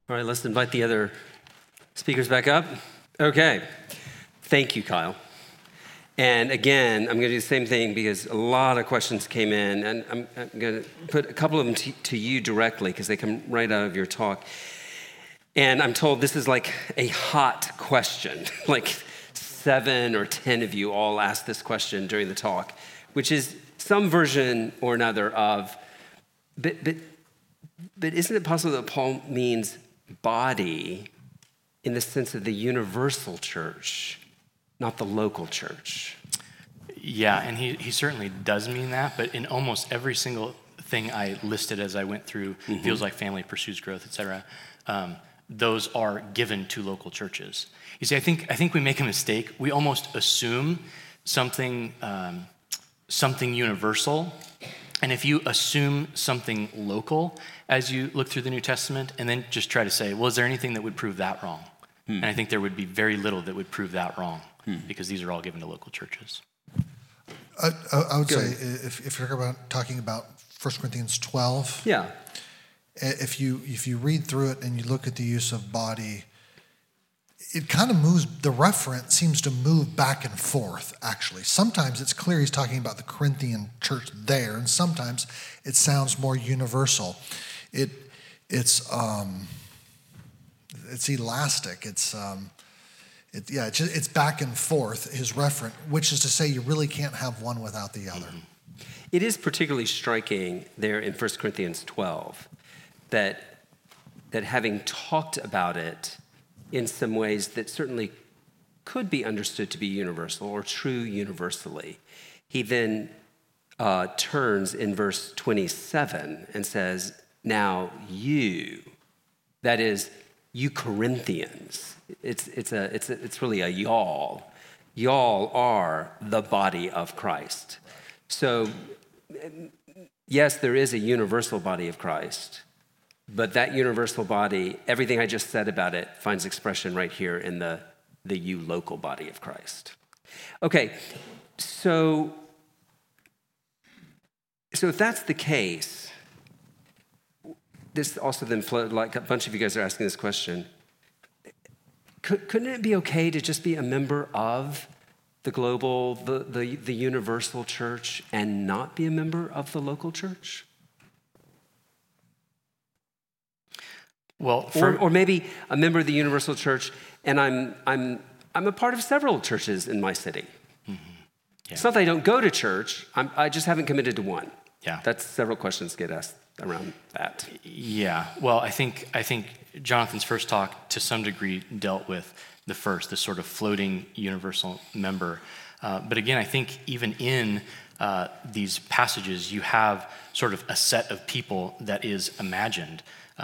All right, let's invite the other speakers back up. Okay. Thank you, Kyle. And again, I'm going to do the same thing because a lot of questions came in, and I'm going to put a couple of them to you directly because they come right out of your talk. And I'm told this is like a hot question. Like 7 or 10 of you all asked this question during the talk, which is some version or another of, but isn't it possible that Paul means body in the sense of the universal church, not the local church? Yeah, and he certainly does mean that, but in almost every single thing I listed as I went through, feels like family pursues growth, et cetera, those are given to local churches. You see, I think we make a mistake. We almost assume something universal, and if you assume something local as you look through the New Testament, and then just try to say, well, is there anything that would prove that wrong? And I think there would be very little that would prove that wrong, because these are all given to local churches. I would say, if you're talking about 1 Corinthians 12, Yeah. if you read through it and you look at the use of body, it kind of moves, the reference seems to move back and forth, actually. Sometimes it's clear he's talking about the Corinthian church there, and sometimes it sounds more universal. It's elastic. It's back and forth, his reference, which is to say you really can't have one without the other. It is particularly striking there in 1 Corinthians 12 that having talked about it in some ways that certainly could be understood to be universal or true universally, he then turns in verse 27 and says, now you, that is, you Corinthians, it's really a y'all. Y'all are the body of Christ. So, yes, there is a universal body of Christ, but that universal body, everything I just said about it finds expression right here in the you local body of Christ. Okay, so if that's the case, this also then flowed, like a bunch of you guys are asking this question, couldn't it be okay to just be a member of the global, the universal church and not be a member of the local church? Well, or maybe a member of the universal church and I'm a part of several churches in my city. Yeah. It's not that I don't go to church, I just haven't committed to one. Yeah. That's several questions get asked around that. Yeah, well, I think Jonathan's first talk to some degree dealt with the sort of floating universal member. But again, I think even in these passages, you have sort of a set of people that is imagined.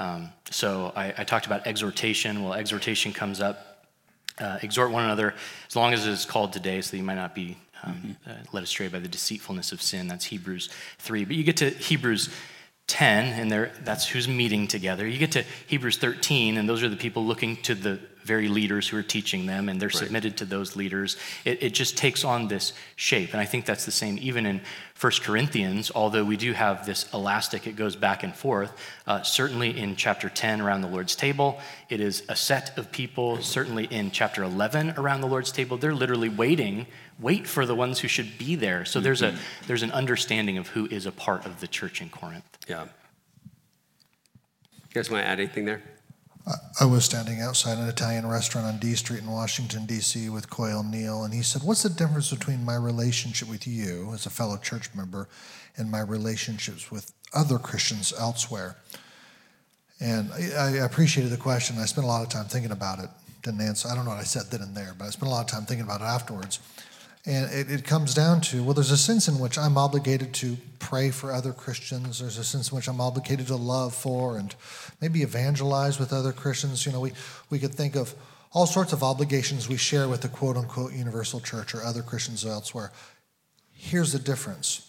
So I talked about exhortation. Well, exhortation comes up. Exhort one another as long as it is called today, so that you might not be led astray by the deceitfulness of sin. That's Hebrews 3. But you get to Hebrews 10, and that's who's meeting together. You get to Hebrews 13, and those are the people looking to the very leaders who are teaching them, and they're submitted to those leaders. It just takes on this shape, and I think that's the same even in 1 Corinthians, although we do have this elastic, it goes back and forth. Certainly in chapter 10 around the Lord's table, it is a set of people. Certainly in chapter 11 around the Lord's table, they're literally wait for the ones who should be there. So there's an understanding of who is a part of the church in Corinth. Yeah. You guys want to add anything there? I was standing outside an Italian restaurant on D Street in Washington, D.C. with Coyle Neal, and he said, what's the difference between my relationship with you as a fellow church member and my relationships with other Christians elsewhere? And I appreciated the question. I spent a lot of time thinking about it. Didn't answer. I don't know what I said then and there, but I spent a lot of time thinking about it afterwards. And it comes down to, well, there's a sense in which I'm obligated to pray for other Christians. There's a sense in which I'm obligated to love for and maybe evangelize with other Christians. You know, we could think of all sorts of obligations we share with the quote-unquote universal church or other Christians elsewhere. Here's the difference.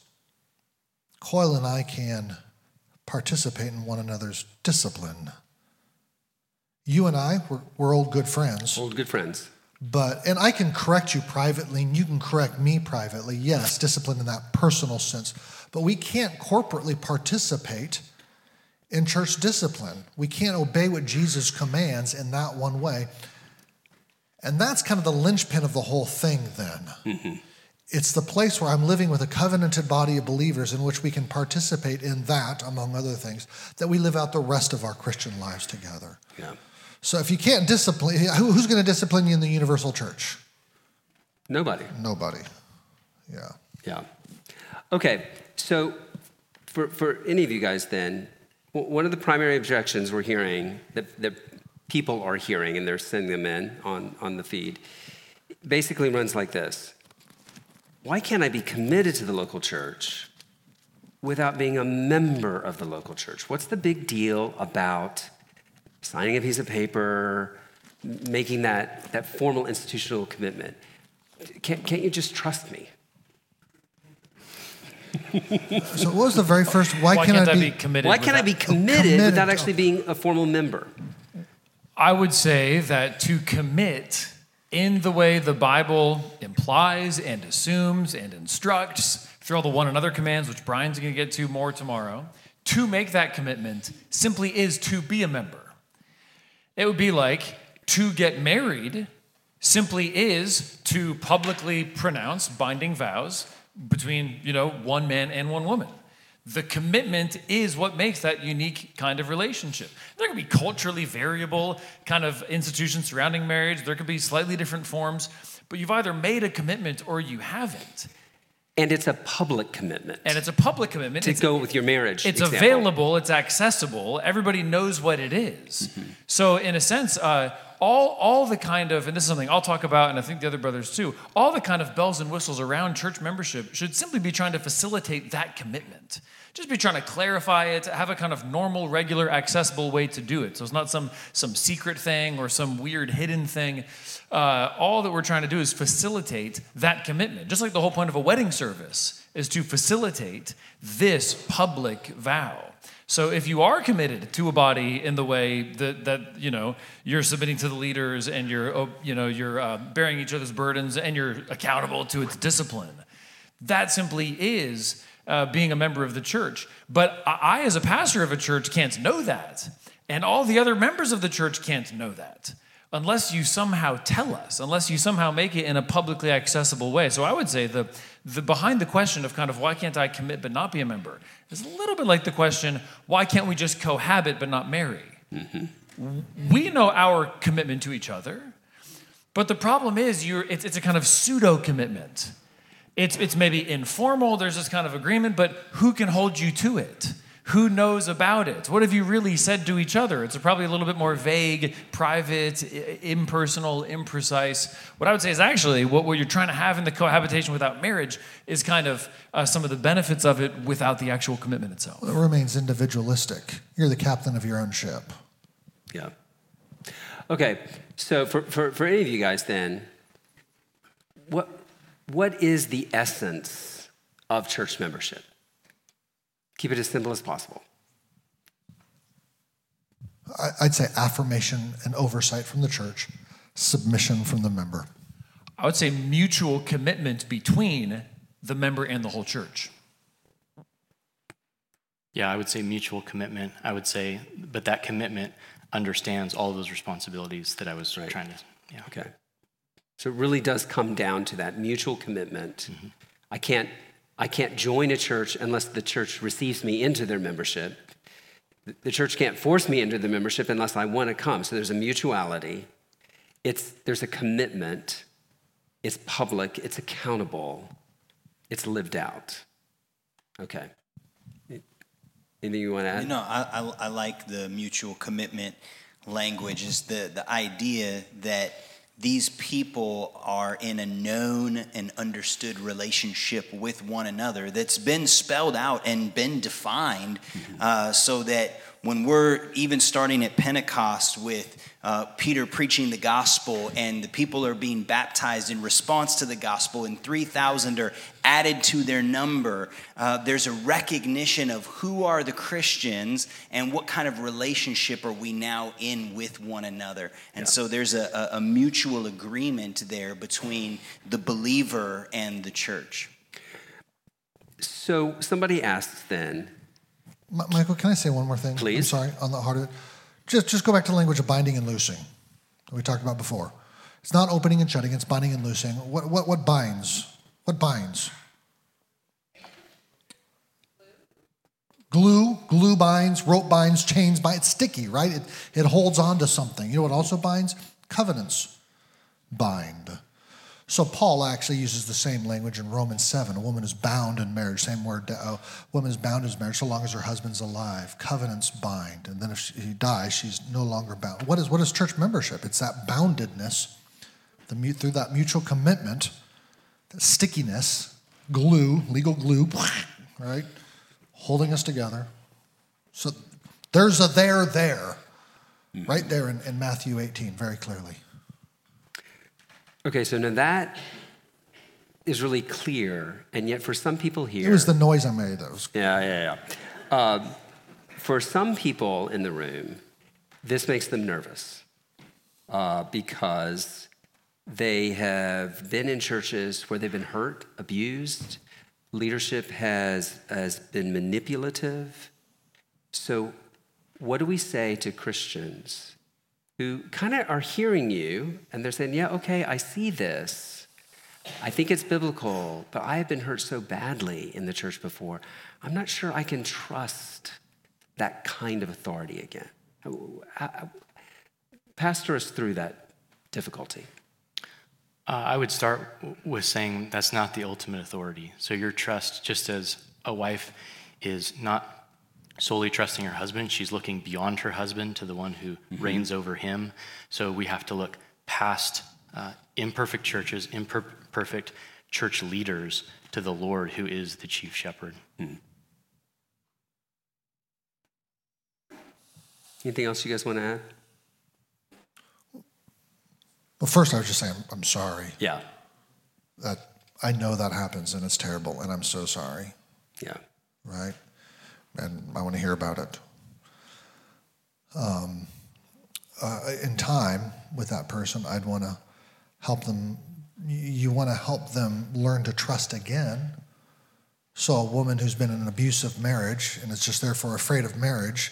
Coyle and I can participate in one another's discipline. You and I, we're old good friends. Old good friends. And I can correct you privately, and you can correct me privately. Yes, discipline in that personal sense. But we can't corporately participate in church discipline. We can't obey what Jesus commands in that one way. And that's kind of the linchpin of the whole thing then. Mm-hmm. It's the place where I'm living with a covenanted body of believers in which we can participate in that, among other things, that we live out the rest of our Christian lives together. Yeah. So if you can't discipline, who's going to discipline you in the universal church? Nobody. Nobody. Yeah. Yeah. Okay, so for any of you guys then, one of the primary objections we're hearing, that people are hearing, and they're sending them in on the feed, basically runs like this. Why can't I be committed to the local church without being a member of the local church? What's the big deal about signing a piece of paper, making that formal institutional commitment? Can't you just trust me? So what was the very first, why can't I be committed? Why can't I be committed without actually being a formal member? I would say that to commit in the way the Bible implies and assumes and instructs, through all the one another commands, which Brian's going to get to more tomorrow, to make that commitment simply is to be a member. It would be like to get married simply is to publicly pronounce binding vows between, one man and one woman. The commitment is what makes that unique kind of relationship. There can be culturally variable kind of institutions surrounding marriage. There could be slightly different forms, but you've either made a commitment or you haven't. And it's a public commitment. And it's a public commitment. To go with your marriage It's example. available, it's accessible, everybody knows what it is. Mm-hmm. So in a sense, all the kind of, and this is something I'll talk about, and I think the other brothers too, all the kind of bells and whistles around church membership should simply be trying to facilitate that commitment. Just be trying to clarify it, have a kind of normal, regular, accessible way to do it. So it's not some secret thing or some weird hidden thing. All that we're trying to do is facilitate that commitment. Just like the whole point of a wedding service is to facilitate this public vow. So if you are committed to a body in the way that you're submitting to the leaders and you're bearing each other's burdens and you're accountable to its discipline, that simply is being a member of the church. But I, as a pastor of a church, can't know that. And all the other members of the church can't know that unless you somehow tell us, unless you somehow make it in a publicly accessible way. So I would say the behind the question of kind of why can't I commit but not be a member is a little bit like the question, why can't we just cohabit but not marry? Mm-hmm. We know our commitment to each other, but the problem is it's a kind of pseudo commitment. It's maybe informal, there's this kind of agreement, but who can hold you to it? Who knows about it? What have you really said to each other? It's probably a little bit more vague, private, impersonal, imprecise. What I would say is actually what you're trying to have in the cohabitation without marriage is kind of some of the benefits of it without the actual commitment itself. It remains individualistic. You're the captain of your own ship. Yeah. Okay, so for any of you guys then, what is the essence of church membership? Keep it as simple as possible. I'd say affirmation and oversight from the church, submission from the member. I would say mutual commitment between the member and the whole church. Yeah, I would say mutual commitment. I would say, but that commitment understands all those responsibilities that I was trying to, yeah. Okay. So it really does come down to that mutual commitment. Mm-hmm. I can't join a church unless the church receives me into their membership. The church can't force me into the membership unless I want to come. So there's a mutuality. There's a commitment. It's public. It's accountable. It's lived out. Okay. Anything you want to add? I like the mutual commitment language. Is the idea that these people are in a known and understood relationship with one another that's been spelled out and been defined, so that when we're even starting at Pentecost with Peter preaching the gospel and the people are being baptized in response to the gospel and 3,000 are added to their number, there's a recognition of who are the Christians and what kind of relationship are we now in with one another. And so there's a mutual agreement there between the believer and the church. So somebody asks then, Michael, can I say one more thing? Please. I'm sorry, on the heart of it. Just go back to the language of binding and loosing that we talked about before. It's not opening and shutting, it's binding and loosing. What binds? What binds? Glue binds, rope binds, chains bind. It's sticky, right? It holds on to something. You know what also binds? Covenants bind. So Paul actually uses the same language in Romans 7. A woman is bound in marriage, same word. A woman is bound in marriage so long as her husband's alive. Covenants bind. And then if he dies, she's no longer bound. What is church membership? It's that boundedness through that mutual commitment, that stickiness, glue, legal glue, right? Holding us together. So there's a there, right there in Matthew 18, very clearly. Okay, so now that is really clear, and yet for some people here... It was the noise I made. That was... Yeah. For some people in the room, this makes them nervous because they have been in churches where they've been hurt, abused. Leadership has been manipulative. So what do we say to Christians who kind of are hearing you and they're saying, yeah, okay, I see this. I think it's biblical, but I have been hurt so badly in the church before. I'm not sure I can trust that kind of authority again. Pastor us through that difficulty. I would start with saying that's not the ultimate authority. So your trust, just as a wife is not solely trusting her husband, she's looking beyond her husband to the one who reigns over him. So we have to look past imperfect churches, imperfect church leaders to the Lord who is the chief shepherd. Anything else you guys want to add? Well, first I was just saying, I'm sorry. Yeah. That I know that happens and it's terrible and I'm so sorry. Yeah. Right? And I want to hear about it. In time with that person, I'd want to help them. You want to help them learn to trust again. So a woman who's been in an abusive marriage and is just therefore afraid of marriage,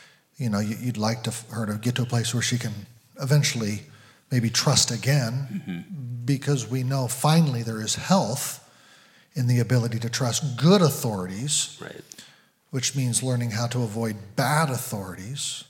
you'd like her to get to a place where she can eventually maybe trust again, because we know finally there is health in the ability to trust good authorities, right, which means learning how to avoid bad authorities.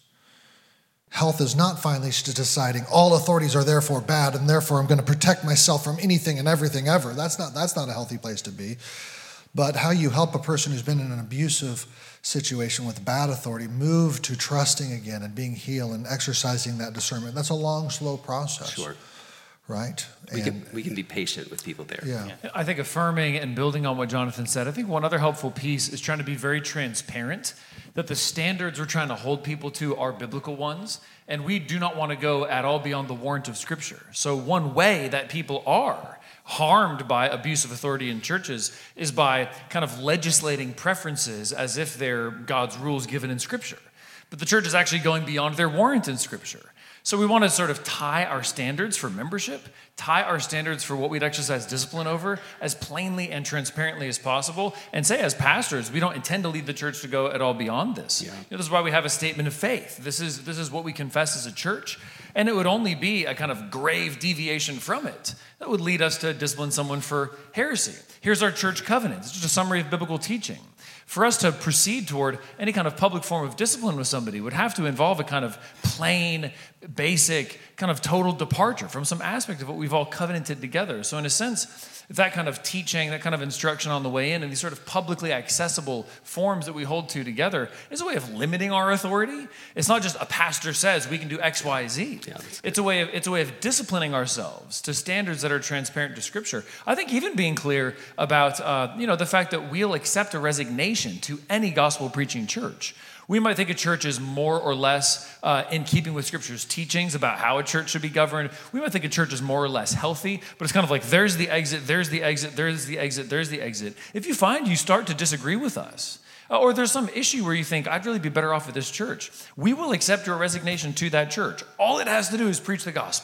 Health is not finally just deciding all authorities are therefore bad and therefore I'm going to protect myself from anything and everything ever. That's not a healthy place to be. But how you help a person who's been in an abusive situation with bad authority move to trusting again and being healed and exercising that discernment, that's a long, slow process. Sure. Right? We can be patient with people there. Yeah. I think affirming and building on what Jonathan said, I think one other helpful piece is trying to be very transparent that the standards we're trying to hold people to are biblical ones, and we do not want to go at all beyond the warrant of Scripture. So one way that people are harmed by abusive authority in churches is by kind of legislating preferences as if they're God's rules given in Scripture. But the church is actually going beyond their warrant in Scripture. So we want to sort of tie our standards for membership, tie our standards for what we'd exercise discipline over as plainly and transparently as possible, and say as pastors, we don't intend to lead the church to go at all beyond this. Yeah. This is why we have a statement of faith. This is what we confess as a church. And it would only be a kind of grave deviation from it that would lead us to discipline someone for heresy. Here's our church covenant. It's just a summary of biblical teaching. For us to proceed toward any kind of public form of discipline with somebody would have to involve a kind of plain, basic, kind of total departure from some aspect of what we've all covenanted together. So in a sense, that kind of teaching, that kind of instruction on the way in, and these sort of publicly accessible forms that we hold to together is a way of limiting our authority. It's not just a pastor says we can do X, Y, Z. Yeah, it's a way of disciplining ourselves to standards that are transparent to Scripture. I think even being clear about the fact that we'll accept a resignation to any gospel preaching church. We might think a church is more or less in keeping with Scripture's teachings about how a church should be governed. We might think a church is more or less healthy, but it's kind of like there's the exit, there's the exit, there's the exit, there's the exit. If you find you start to disagree with us, or there's some issue where you think, I'd really be better off with this church, we will accept your resignation to that church. All it has to do is preach the gospel.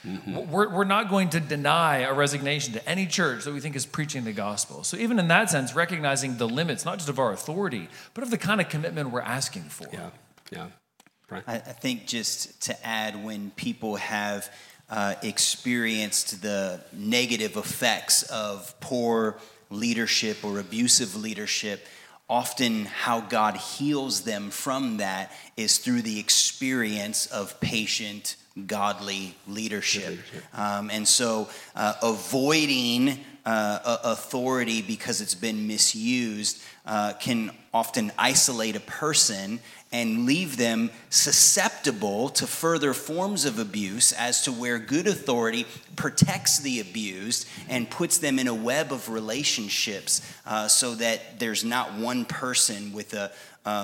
We're not going to deny a resignation to any church that we think is preaching the gospel. So even in that sense, recognizing the limits, not just of our authority, but of the kind of commitment we're asking for. Yeah. Right. I think just to add, when people have experienced the negative effects of poor leadership or abusive leadership, often how God heals them from that is through the experience of patient, godly leadership. And so avoiding authority because it's been misused can often isolate a person and leave them susceptible to further forms of abuse, as to where good authority protects the abused and puts them in a web of relationships, so that there's not one person with a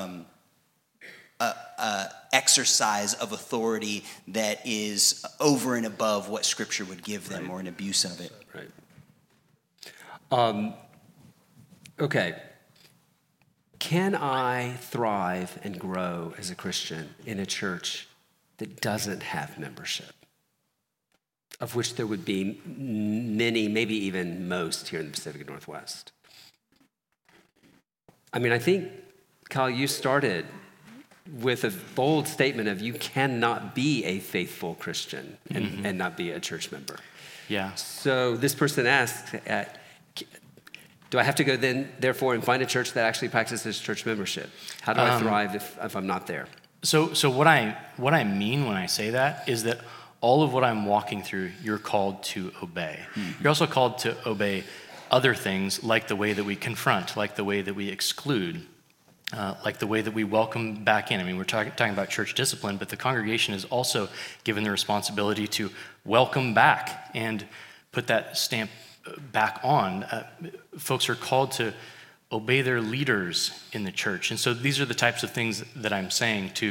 exercise of authority that is over and above what Scripture would give them, or an abuse of it. Right. Okay. Can I thrive and grow as a Christian in a church that doesn't have membership? Of which there would be many, maybe even most here in the Pacific Northwest. I mean, I think, Kyle, you started with a bold statement of you cannot be a faithful Christian and not be a church member. Yeah. So this person asked, do I have to go then, therefore, and find a church that actually practices church membership? How do I thrive if I'm not there? So what I mean when I say that is that all of what I'm walking through, you're called to obey. You're also called to obey other things, like the way that we confront, like the way that we exclude, like the way that we welcome back in. I mean, we're talking about church discipline, but the congregation is also given the responsibility to welcome back and put that stamp back on. Folks are called to obey their leaders in the church. And so these are the types of things that I'm saying, to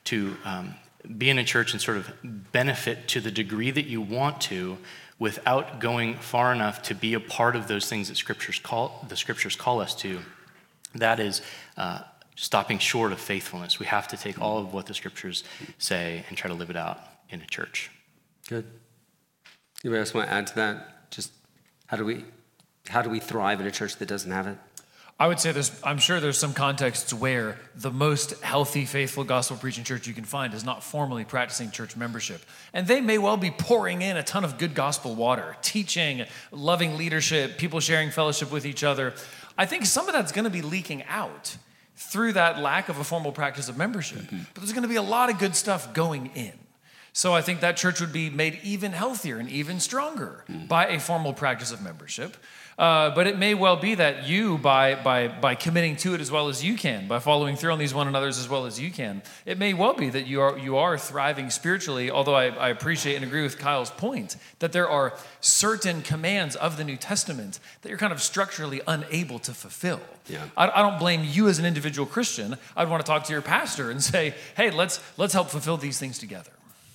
be in a church and sort of benefit to the degree that you want to, without going far enough to be a part of those things that the scriptures call us to. That is stopping short of faithfulness. We have to take all of what the scriptures say and try to live it out in a church. Good. Anybody else want to add to that? Just how do we thrive in a church that doesn't have it? I would say I'm sure there's some contexts where the most healthy, faithful gospel preaching church you can find is not formally practicing church membership. And they may well be pouring in a ton of good gospel water, teaching, loving leadership, people sharing fellowship with each other. I think some of that's going to be leaking out through that lack of a formal practice of membership. But there's going to be a lot of good stuff going in. So I think that church would be made even healthier and even stronger by a formal practice of membership. But it may well be that you, by committing to it as well as you can, by following through on these one another's as well as you can, it may well be that you are thriving spiritually, although I appreciate and agree with Kyle's point that there are certain commands of the New Testament that you're kind of structurally unable to fulfill. Yeah. I don't blame you as an individual Christian. I'd want to talk to your pastor and say, hey, let's help fulfill these things together.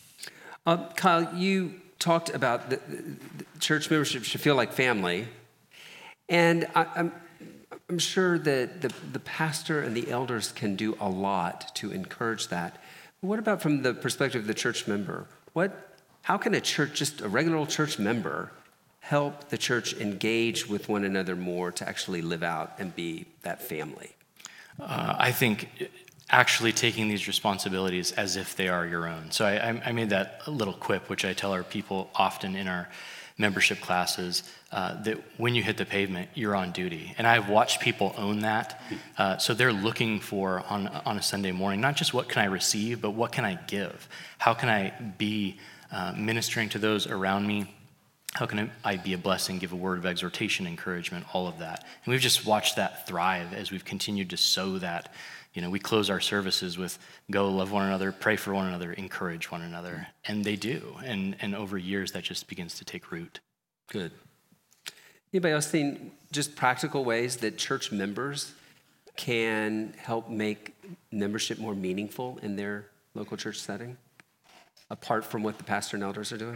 Kyle, you talked about the church membership should feel like family. And I'm sure that the pastor and the elders can do a lot to encourage that. But what about from the perspective of the church member? How can a church, just a regular old church member, help the church engage with one another more to actually live out and be that family? I think actually taking these responsibilities as if they are your own. So I made that little quip, which I tell our people often in our membership classes, that when you hit the pavement, you're on duty. And I've watched people own that. So they're looking for, on a Sunday morning, not just what can I receive, but what can I give? How can I be ministering to those around me? How can I be a blessing, give a word of exhortation, encouragement, all of that? And we've just watched that thrive as we've continued to sow that. You know, we close our services with go love one another, pray for one another, encourage one another. And they do. And over years, that just begins to take root. Good. Anybody else seen just practical ways that church members can help make membership more meaningful in their local church setting, apart from what the pastor and elders are doing?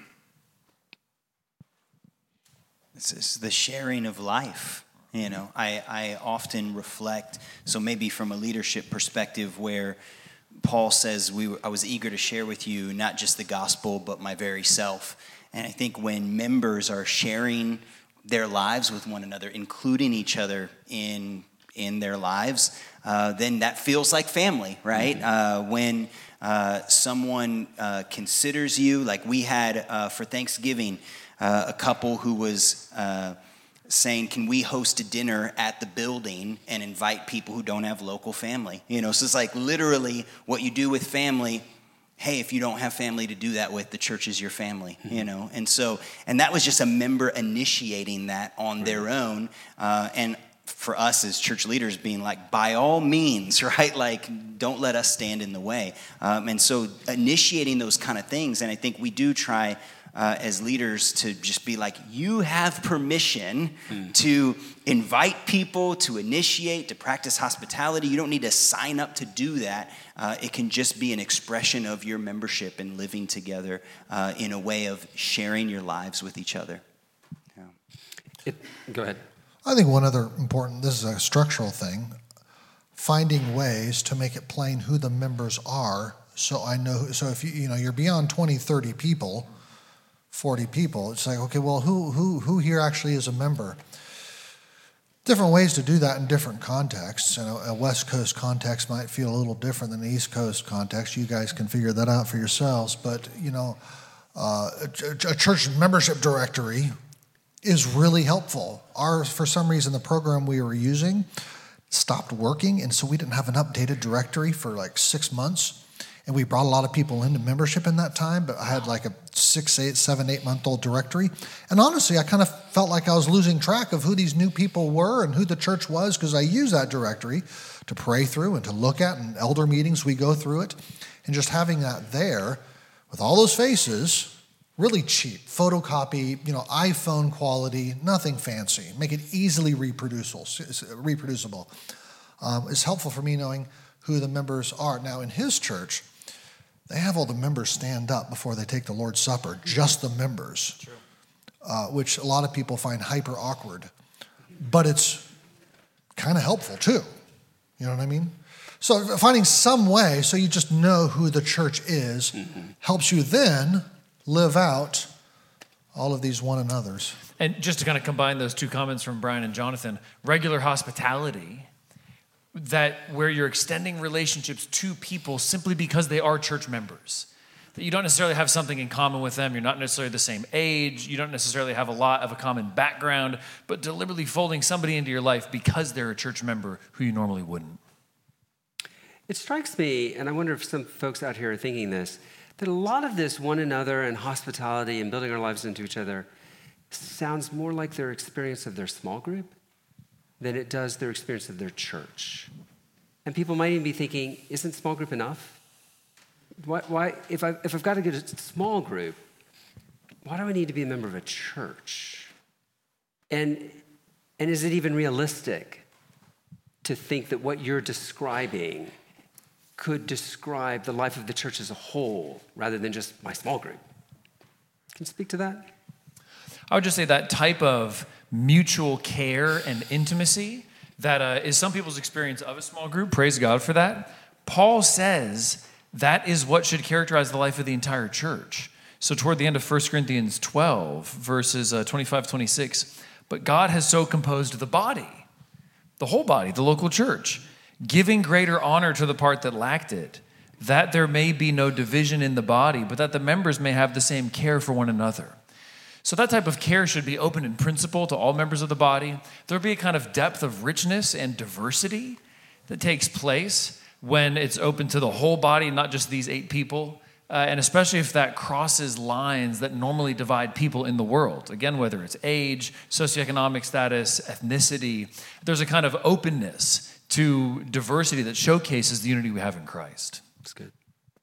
It's the sharing of life. You know, I often reflect, so maybe from a leadership perspective, where Paul says, I was eager to share with you not just the gospel, but my very self. And I think when members are sharing their lives with one another, including each other in their lives, then that feels like family, right? When someone considers you, like we had for Thanksgiving, a couple who was saying, can we host a dinner at the building and invite people who don't have local family? So it's like literally what you do with family. Hey, if you don't have family to do that with, the church is your family, And that was just a member initiating that on their own. And for us as church leaders being like, by all means, right? Like, don't let us stand in the way. And so initiating those kind of things. And I think we do try as leaders to just be like, you have permission to invite people, to initiate, to practice hospitality. You don't need to sign up to do that. It can just be an expression of your membership and living together in a way of sharing your lives with each other. Yeah. Go ahead. I think one other important, this is a structural thing, finding ways to make it plain who the members are. So I know, so if you're beyond 20, 30 people, 40 people, it's like, okay, well, who here actually is a member? Different ways to do that in different contexts. A West Coast context might feel a little different than the East Coast context. You guys can figure that out for yourselves. But, a church membership directory is really helpful. For some reason, the program we were using stopped working, and so we didn't have an updated directory for like 6 months. And we brought a lot of people into membership in that time, but I had like a 7, 8 month old directory. And honestly, I kind of felt like I was losing track of who these new people were and who the church was, because I use that directory to pray through and to look at. In elder meetings, we go through it. And just having that there with all those faces, really cheap, photocopy, iPhone quality, nothing fancy. Make it easily reproducible. It's helpful for me knowing who the members are. Now, in his church, they have all the members stand up before they take the Lord's Supper, just the members, which a lot of people find hyper awkward. But it's kind of helpful too. You know what I mean? So finding some way so you just know who the church is helps you then live out all of these one another's. And just to kind of combine those two comments from Brian and Jonathan, regular hospitality, that where you're extending relationships to people simply because they are church members. That you don't necessarily have something in common with them. You're not necessarily the same age. You don't necessarily have a lot of a common background, but deliberately folding somebody into your life because they're a church member who you normally wouldn't. It strikes me, and I wonder if some folks out here are thinking this, that a lot of this one another and hospitality and building our lives into each other sounds more like their experience of their small group than it does their experience of their church. And people might even be thinking, isn't small group enough? Why if I've got to get a small group, why do I need to be a member of a church? And is it even realistic to think that what you're describing could describe the life of the church as a whole rather than just my small group? Can you speak to that? I would just say that type of mutual care and intimacy that is some people's experience of a small group. Praise God for that. Paul says that is what should characterize the life of the entire church. So toward the end of 1 Corinthians 12, verses 25, 26, but God has so composed the body, the whole body, the local church, giving greater honor to the part that lacked it, that there may be no division in the body, but that the members may have the same care for one another. So that type of care should be open in principle to all members of the body. There'll be a kind of depth of richness and diversity that takes place when it's open to the whole body, not just these 8 people, and especially if that crosses lines that normally divide people in the world. Again, whether it's age, socioeconomic status, ethnicity, there's a kind of openness to diversity that showcases the unity we have in Christ. That's good.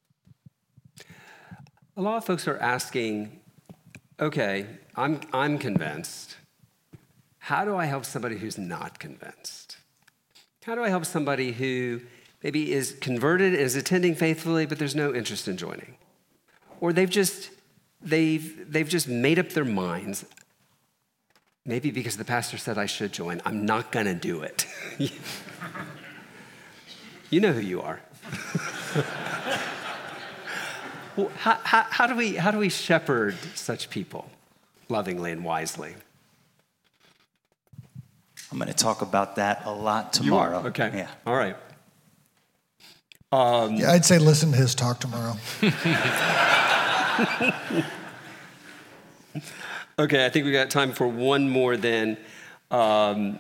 A lot of folks are asking, okay, I'm convinced. How do I help somebody who's not convinced? How do I help somebody who maybe is converted, is attending faithfully, but there's no interest in joining? Or they've just made up their minds. Maybe because the pastor said I should join, I'm not gonna do it. You know who you are. Well, how do we shepherd such people lovingly and wisely? I'm going to talk about that a lot tomorrow. Okay. Yeah. All right. Yeah, I'd say listen to his talk tomorrow. Okay, I think we got time for one more then. I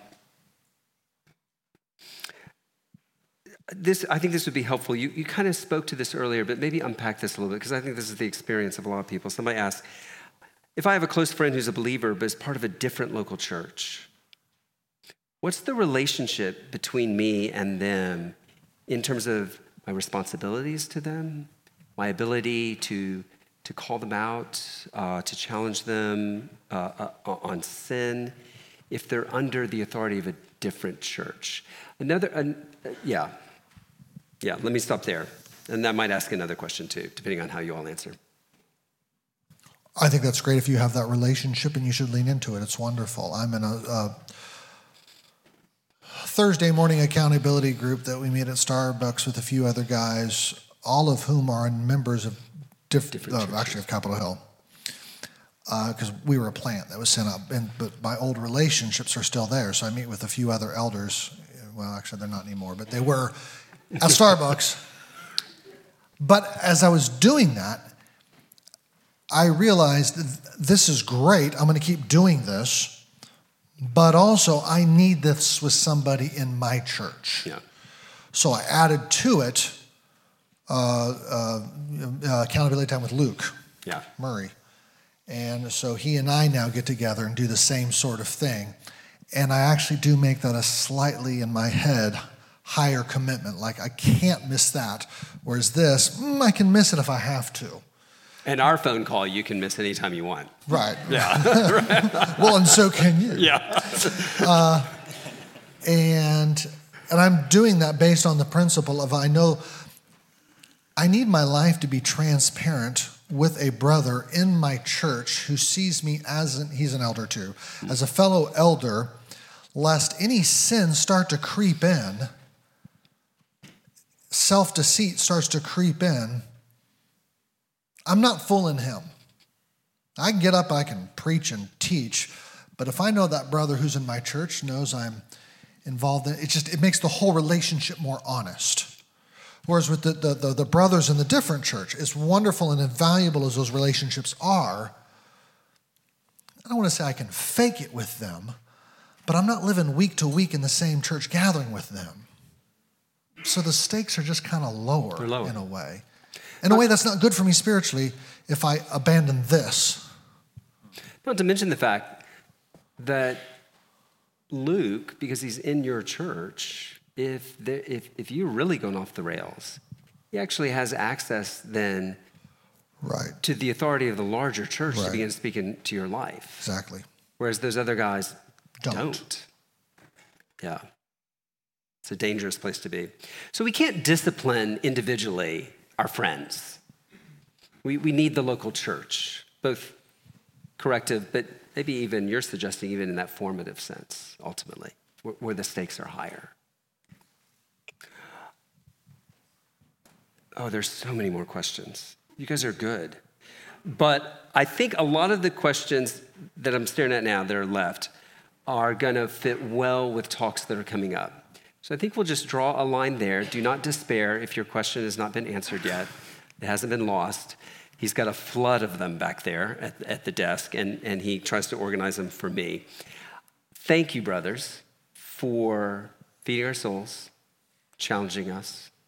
think this would be helpful. You kind of spoke to this earlier, but maybe unpack this a little bit, because I think this is the experience of a lot of people. Somebody asked, if I have a close friend who's a believer but is part of a different local church, what's the relationship between me and them in terms of my responsibilities to them, my ability to call them out, to challenge them on sin, if they're under the authority of a different church? Yeah, let me stop there. And I might ask another question too, depending on how you all answer. I think that's great if you have that relationship, and you should lean into it. It's wonderful. I'm in a Thursday morning accountability group that we meet at Starbucks with a few other guys, all of whom are members of actually of Capitol Hill, because we were a plant that was sent up, but my old relationships are still there. So I meet with a few other elders. Well, actually, they're not anymore, but they were at Starbucks. But as I was doing that, I realized this is great. I'm going to keep doing this, but also I need this with somebody in my church. Yeah. So I added to it accountability time with Luke Murray. And so he and I now get together and do the same sort of thing. And I actually do make that a slightly, in my head, higher commitment. Like, I can't miss that. Whereas this, I can miss it if I have to. And our phone call, you can miss anytime you want. Right. Yeah. Well, and so can you. Yeah. And I'm doing that based on the principle of, I know I need my life to be transparent with a brother in my church who sees me he's an elder too, as a fellow elder, lest any sin start to creep in, self-deceit starts to creep in. I'm not fooling him. I can get up, I can preach and teach, but if I know that brother who's in my church knows I'm involved in it, it makes the whole relationship more honest. Whereas with the brothers in the different church, as wonderful and invaluable as those relationships are, I don't want to say I can fake it with them, but I'm not living week to week in the same church gathering with them. So the stakes are just kind of lower in a way. In a way that's not good for me spiritually if I abandon this. Not to mention the fact that Luke, because he's in your church, if you're really going off the rails, he actually has access then to the authority of the larger church to begin speaking to your life. Exactly. Whereas those other guys don't. Yeah. It's a dangerous place to be. So we can't discipline individually our friends. We need the local church, both corrective, but maybe even you're suggesting even in that formative sense, ultimately, where the stakes are higher. Oh, there's so many more questions. You guys are good. But I think a lot of the questions that I'm staring at now that are left are going to fit well with talks that are coming up. So I think we'll just draw a line there. Do not despair if your question has not been answered yet. It hasn't been lost. He's got a flood of them back there at the desk, and he tries to organize them for me. Thank you, brothers, for feeding our souls, challenging us,